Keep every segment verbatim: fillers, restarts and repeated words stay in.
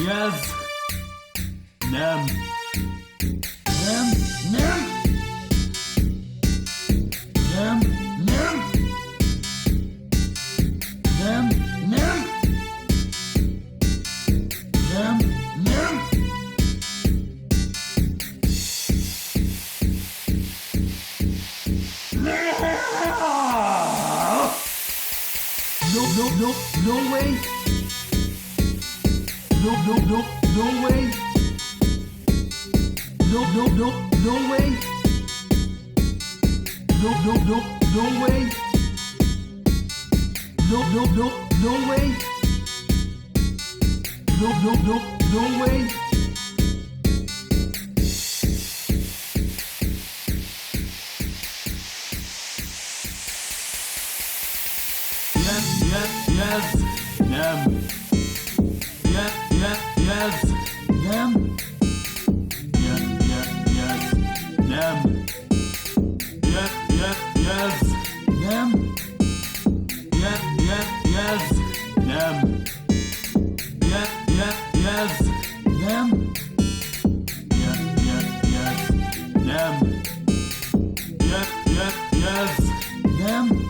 yes. Nem. Nem, nem. Nem, nem. Nem, nem. Nem, nem. No, no, no, no way. No, no, no, no way. No, no, no, no way. No, no, no, no way. No, no, no, no way. No, no, no, no way. Yes, yes, yes. Nem. Yes, yes, yes. Nem. Yes, yes, yes. Nem. Yes, yes, yes. Nem. Yes, yes, yes. Nem. Yes, yes, yes. Nem. Yes, yes, yes. Nem. Yes, yes, yes. Nem.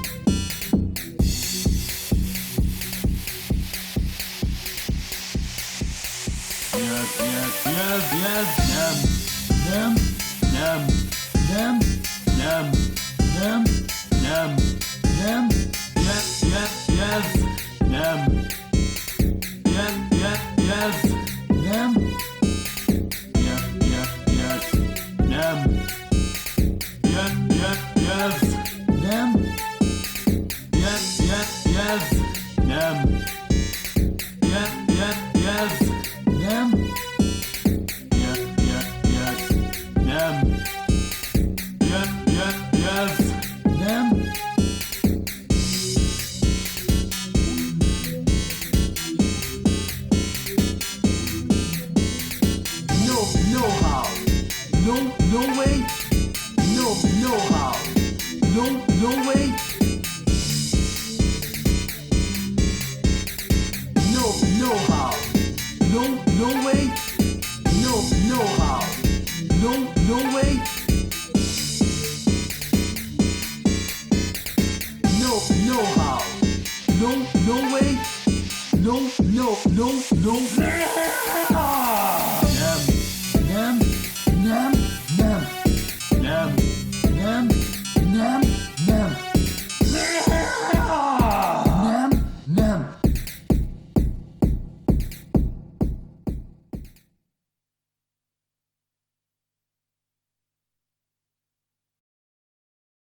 Yes, yes, yes, yes, nem, nem, nem, nem, nem, nem, nem, nem, yes, yes, yes, nem, yes, yes, yes, nem, yes, yes, yes, nem, yes, yes, yes, nem, yes, yes, yes, nem, yes, yes, yes. Nem. Yes, yes, yes. Nem. Yes, yes, yes. Nem. No, no how. No, no way. No, no how. No, no way. No, no how. No, no way. No, no how. No, no way. No, no how. No, no way. No, no, no, no.